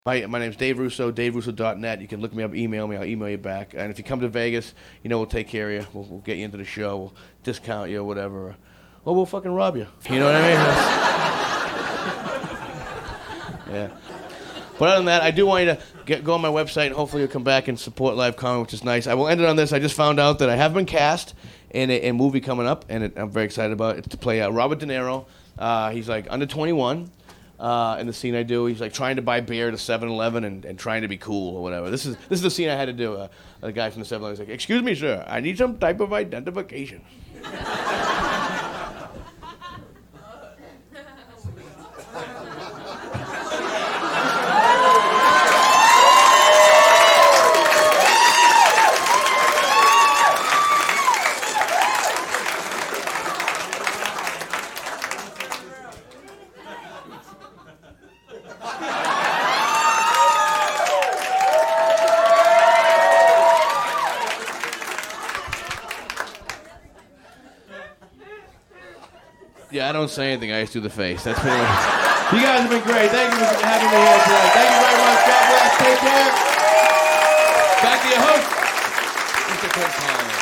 My name's Dave Russo, DaveRusso.net. You can look me up, email me, I'll email you back. And if you come to Vegas, we'll take care of you. We'll get you into the show, we'll discount you or whatever. Or we'll fucking rob you. You know what I mean? Yeah. But other than that, I do want you to go on my website and hopefully you'll come back and support live comedy, which is nice. I will end it on this. I just found out that I have been cast in a movie coming up, and I'm very excited about it. It's to play Robert De Niro. He's like under 21. In the scene I do, he's like trying to buy beer at a 7-Eleven and trying to be cool or whatever. This is the scene I had to do. The guy from the 7-Eleven was like, "Excuse me, sir, I need some type of identification." Yeah, I don't say anything. I just do the face. That's pretty much. You guys have been great. Thank you for having me here tonight. Thank you very much. God bless. Take care. Back to your host, Mr. Chris Conlon.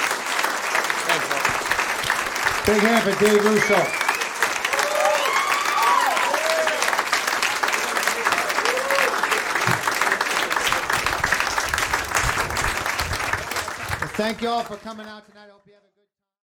Thanks, bro. Big hand for Dave Russo. Thank you all for coming out tonight.